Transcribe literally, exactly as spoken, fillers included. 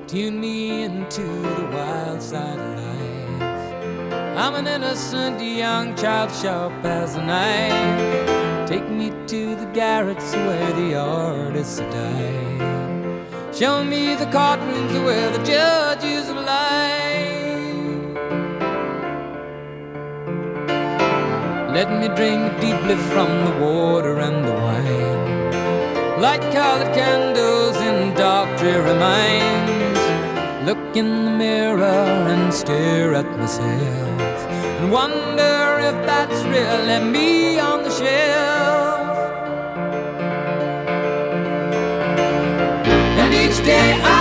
tune me into the wild side of life. I'm an innocent young child, sharp as a knife. Take me to the garrets where the artists die. Show me the courtrooms where the judges lie. Let me drink deeply from the water and the wine. Light colored candles in dark dreary minds. Look in the mirror and stare at myself, and wonder if that's really me on the shelf. And each day I